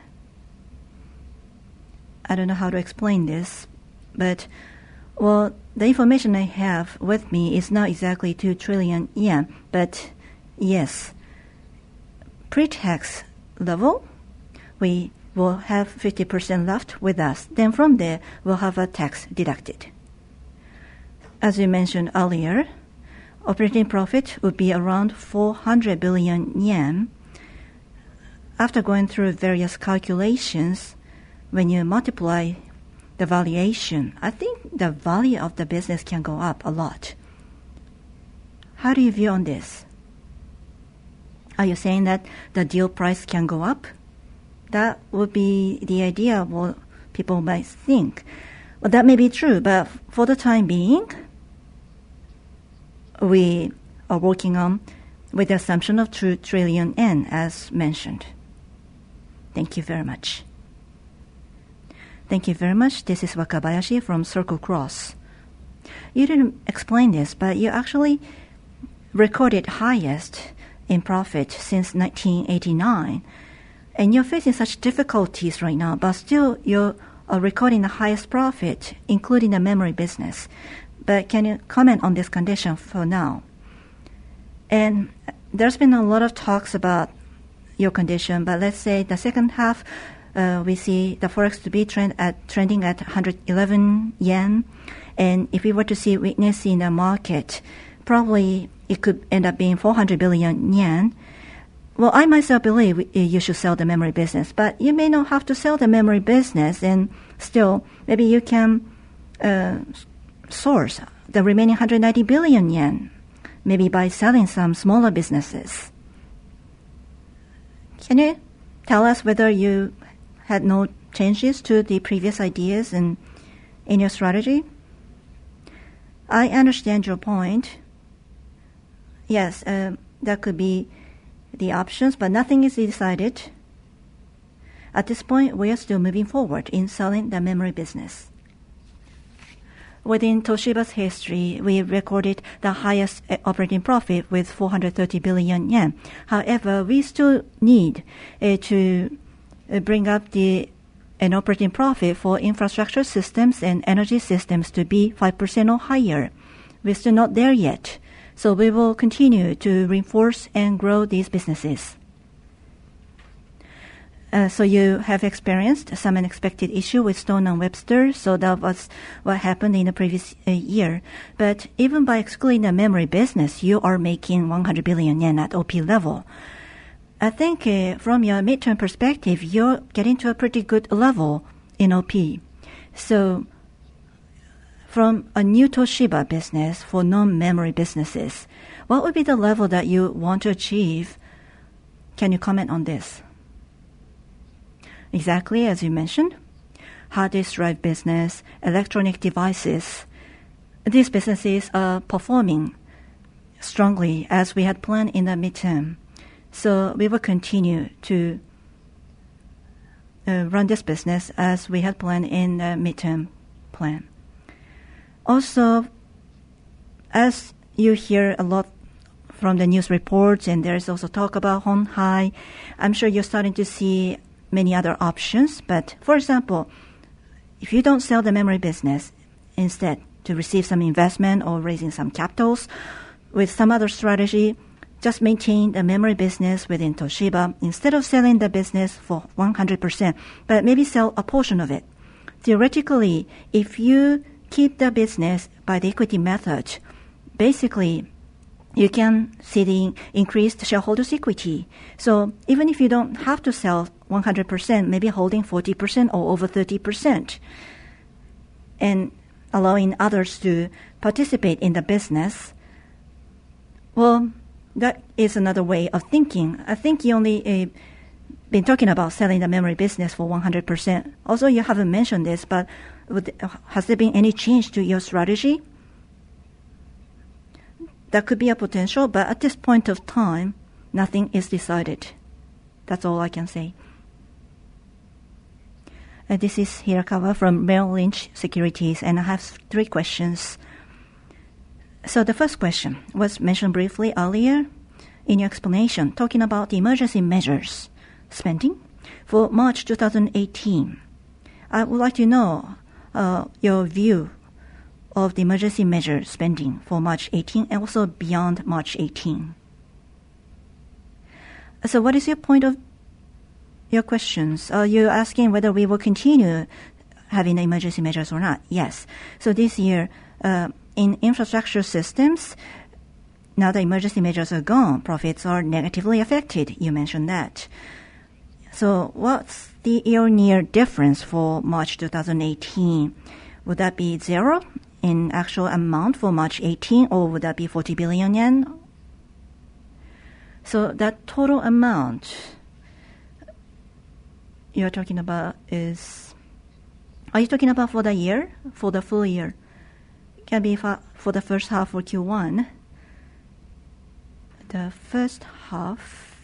I don't know how to explain this, but, well, the information I have with me is not exactly 2 trillion yen, but yes, pre-tax level, we will have 50% left with us. Then from there, we'll have a tax deducted. As we mentioned earlier, operating profit would be around 400 billion yen. After going through various calculations, when you multiply the valuation, I think the value of the business can go up a lot. How do you view on this? Are you saying that the deal price can go up? That would be the idea of what people might think. Well, that may be true, but for the time being, we are working on with the assumption of 2 trillion yen as mentioned. Thank you very much. Thank you very much. This is Wakabayashi from Circle Cross. You didn't explain this, but you actually recorded highest in profit since 1989. And you're facing such difficulties right now, but still you're recording the highest profit, including the memory business. But can you comment on this condition for now? And there's been a lot of talks about your condition, but let's say the second half, we see the forex to be trending at 111 yen. And if we were to see weakness in the market, probably it could end up being 400 billion yen. Well, I myself believe you should sell the memory business, but you may not have to sell the memory business, and still maybe you can source the remaining 190 billion yen, maybe by selling some smaller businesses. Can you tell us whether you had no changes to the previous ideas in your strategy? I understand your point. Yes, that could be the options, but nothing is decided. At this point, we are still moving forward in selling the memory business. Within Toshiba's history, we recorded the highest operating profit with 430 billion yen. However, we still need to bring up an operating profit for infrastructure systems and energy systems to be 5% or higher. We're still not there yet. So we will continue to reinforce and grow these businesses. So you have experienced some unexpected issue with Stone & Webster, so that was what happened in the previous year. But even by excluding the memory business, you are making 100 billion yen at OP level. I think from your midterm perspective, you're getting to a pretty good level in OP. So from a new Toshiba business for non-memory businesses, what would be the level that you want to achieve? Can you comment on this? Exactly as you mentioned, hard disk drive business, electronic devices, these businesses are performing strongly as we had planned in the midterm. So we will continue to run this business as we had planned in the midterm plan. Also, as you hear a lot from the news reports, and there's also talk about Hon Hai, I'm sure you're starting to see many other options. But for example, if you don't sell the memory business, instead to receive some investment or raising some capitals with some other strategy, just maintain the memory business within Toshiba instead of selling the business for 100%, but maybe sell a portion of it. Theoretically, if you keep the business by the equity method, basically you can see the increased shareholders' equity. So even if you don't have to sell 100%, maybe holding 40% or over 30%, and allowing others to participate in the business, well, that is another way of thinking. I think you only been talking about selling the memory business for 100%. Also, you haven't mentioned this, but has there been any change to your strategy? That could be a potential, but at this point of time, nothing is decided. That's all I can say. This is Hirakawa from Merrill Lynch Securities, and I have 3 questions. So the first question was mentioned briefly earlier in your explanation, talking about the emergency measures spending for March 2018. I would like to know your view of the emergency measure spending for March 18 and also beyond March 18. So what is your point of your questions? Are you asking whether we will continue having the emergency measures or not? Yes. So this year, in infrastructure systems, now the emergency measures are gone, profits are negatively affected. You mentioned that. So what's the year-on-year difference for March 2018? Would that be 0 in actual amount for March 18, or would that be 40 billion yen? So that total amount you're talking about is, are you talking about for the year, for the full year? It can be for the first half or Q1. The first half,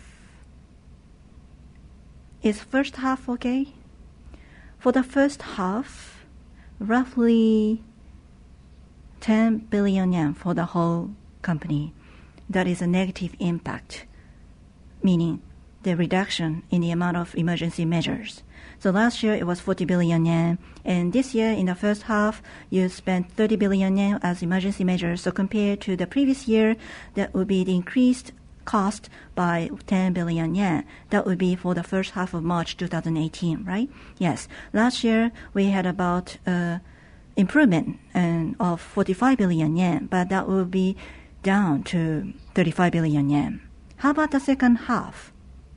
is first half okay? For the first half, roughly 10 billion yen for the whole company. That is a negative impact, meaning the reduction in the amount of emergency measures. So last year it was 40 billion yen, and this year in the first half you spent 30 billion yen as emergency measures. So compared to the previous year, that would be the increased cost by 10 billion yen. That would be for the first half of March 2018, right? Yes. Last year we had about improvement of 45 billion yen, but that will be down to 35 billion yen. How about the second half?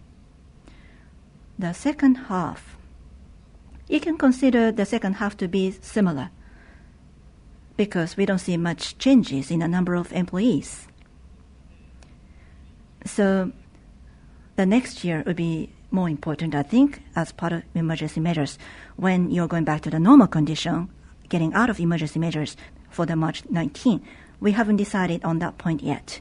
The second half, you can consider the second half to be similar because we don't see much changes in the number of employees. So the next year would be more important, I think, as part of emergency measures when you're going back to the normal condition, getting out of emergency measures for the March 19. We haven't decided on that point yet.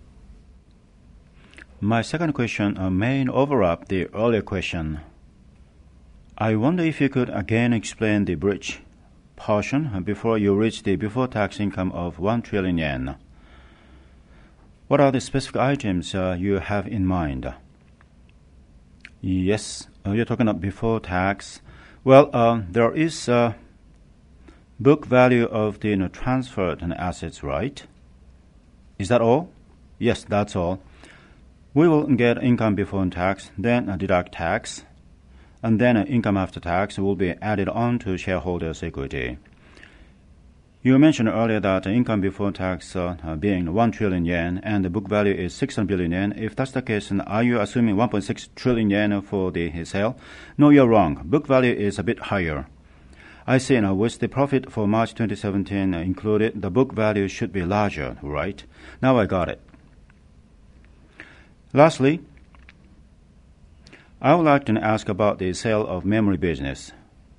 My second question may overlap the earlier question. I wonder if you could again explain the bridge portion before you reach the before-tax income of 1 trillion yen. What are the specific items you have in mind? Yes, you're talking about before tax. Well, there is book value of the transferred assets, right? Is that all? Yes, that's all. We will get income before tax, then deduct tax, and then income after tax will be added on to shareholders' equity. You mentioned earlier that income before tax being 1 trillion yen and the book value is 600 billion yen. If that's the case, are you assuming 1.6 trillion yen for the sale? No, you're wrong. Book value is a bit higher. I see. With the profit for March 2017 included, the book value should be larger, right? Now I got it. Lastly, I would like to ask about the sale of memory business.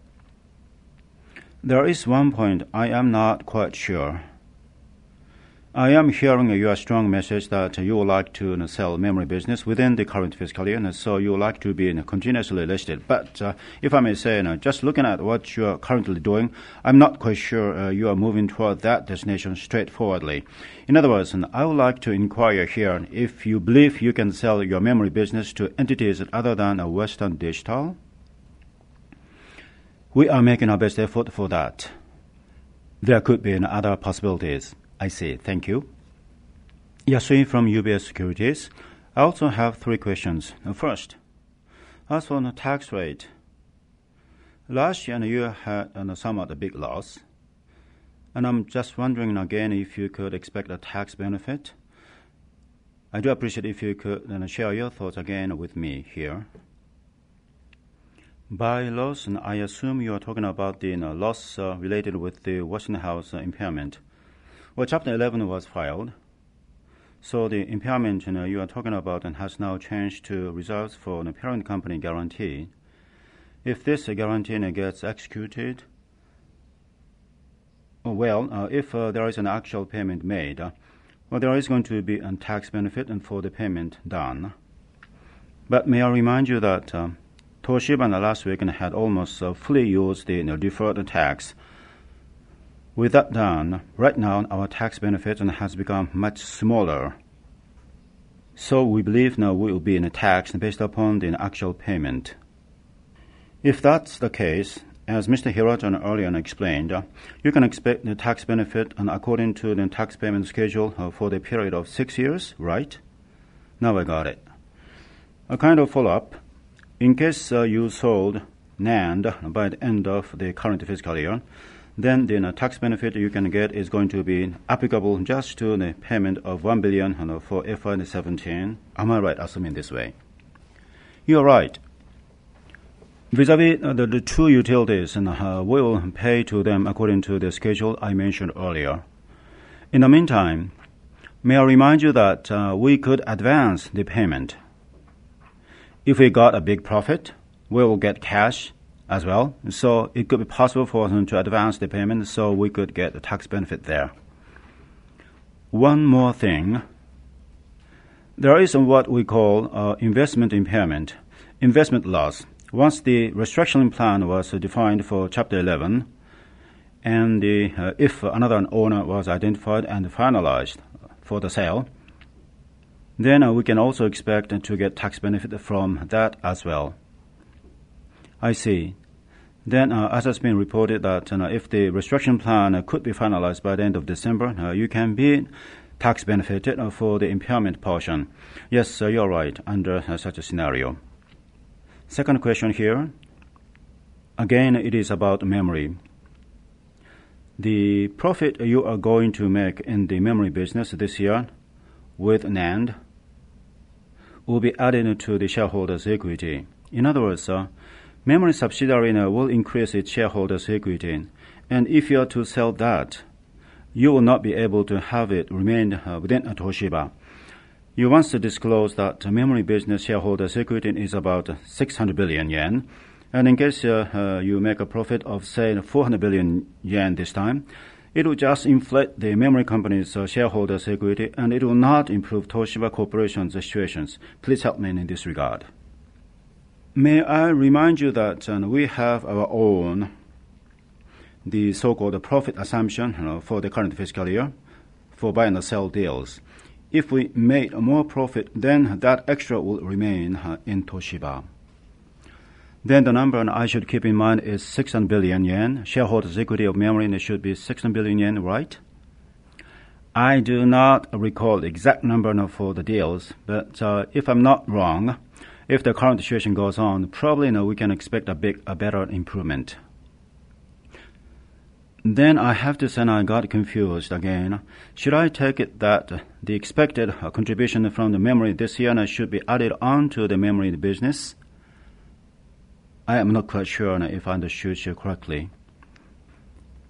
There is one point I am not quite sure. I am hearing your strong message that you would like to sell memory business within the current fiscal year, and so you would like to be continuously listed. But if I may say, just looking at what you are currently doing, I'm not quite sure you are moving toward that destination straightforwardly. In other words, I would like to inquire here if you believe you can sell your memory business to entities other than Western Digital. We are making our best effort for that. There could be other possibilities. I see. Thank you. Yasui from UBS Securities. I also have 3 questions. First, as for the tax rate, last year you had somewhat a big loss, and I'm just wondering again if you could expect a tax benefit. I do appreciate if you could share your thoughts again with me here. By loss, I assume you are talking about the loss related with the Westinghouse impairment. Well, Chapter 11 was filed, so the impairment you are talking about has now changed to reserves for the parent company guarantee. If this guarantee gets executed, if there is an actual payment made, there is going to be a tax benefit for the payment done. But may I remind you that Toshiba last week had almost fully used the deferred tax. With that done, right now our tax benefit has become much smaller. So we believe now we will be taxed based upon the actual payment. If that's the case, as Mr. Hiroto earlier explained, you can expect the tax benefit according to the tax payment schedule for the period of 6 years, right? Now I got it. A kind of follow-up. In case you sold NAND by the end of the current fiscal year, then the tax benefit you can get is going to be applicable just to the payment of 1 billion for FY17. Am I right assuming this way? You're right. Vis-a-vis the 2 utilities, we will pay to them according to the schedule I mentioned earlier. In the meantime, may I remind you that we could advance the payment. If we got a big profit, we will get cash as well, so it could be possible for us to advance the payment so we could get the tax benefit there. One more thing. There is what we call investment impairment, investment loss. Once the restructuring plan was defined for Chapter 11, and if another owner was identified and finalized for the sale, then we can also expect to get tax benefit from that as well. I see. Then, as has been reported, that if the restructuring plan could be finalized by the end of December, you can be tax benefited for the impairment portion. Yes, you're right, under such a scenario. Second question here. Again, it is about memory. The profit you are going to make in the memory business this year with NAND will be added to the shareholders' equity. In other words, memory subsidiary will increase its shareholders' equity, and if you are to sell that, you will not be able to have it remain within Toshiba. You once disclosed that memory business shareholders' equity is about 600 billion yen, and in case you make a profit of, say, 400 billion yen this time, it will just inflate the memory company's shareholders' equity, and it will not improve Toshiba Corporation's situations. Please help me in this regard. May I remind you that we have our own, the so-called profit assumption for the current fiscal year for buy and sell deals. If we made more profit, then that extra will remain in Toshiba. Then the number I should keep in mind is 600 billion yen. Shareholders' equity of memory should be 600 billion yen, right? I do not recall the exact number for the deals, but if I'm not wrong, if the current situation goes on, probably we can expect a better improvement. Then I have to say I got confused again. Should I take it that the expected contribution from the memory this year should be added on to the memory business? I am not quite sure if I understood you correctly.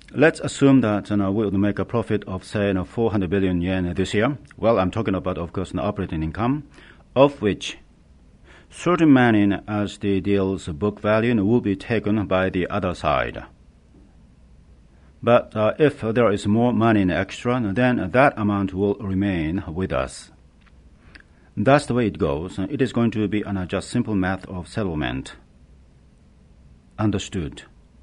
Let's assume that we'll make a profit of, say, 400 billion yen this year. Well, I'm talking about, of course, the operating income, of which certain money as the deal's book value will be taken by the other side. But if there is more money in extra, then that amount will remain with us. That's the way it goes. It is going to be just simple math of settlement. Understood.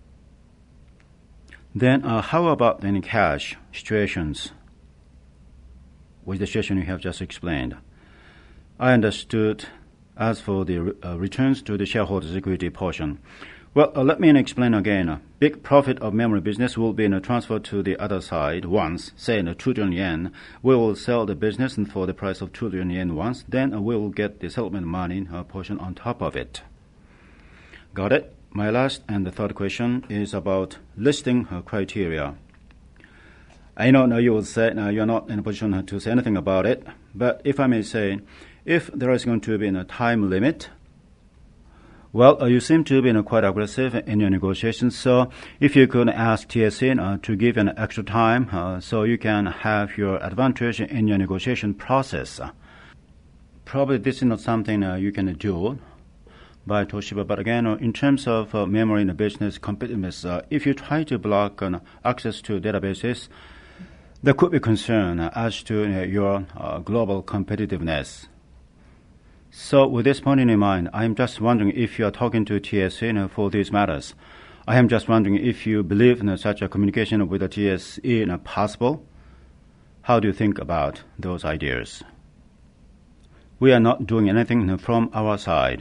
Then how about any cash situations with the situation you have just explained? I understood as for the returns to the shareholders' equity portion. Well, let me explain again. Big profit of memory business will be transferred to the other side once, say 2 trillion yen. We will sell the business for the price of 2 trillion yen once, then we will get the settlement money portion on top of it. Got it? My last and the third question is about listing criteria. I know you will say you're not in a position to say anything about it, but if I may say, if there is going to be a time limit, well, you seem to be quite aggressive in your negotiations, so if you could ask TSE to give an extra time so you can have your advantage in your negotiation process. Probably this is not something you can do by Toshiba, but again, in terms of memory in the business competitiveness, if you try to block access to databases, there could be concern as to your global competitiveness. So with this point in mind, I'm just wondering if you are talking to TSE for these matters. I am just wondering if you believe such a communication with the TSE possible. How do you think about those ideas? We are not doing anything from our side.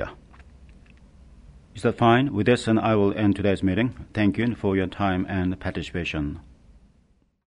Is that fine? With this, I will end today's meeting. Thank you for your time and participation.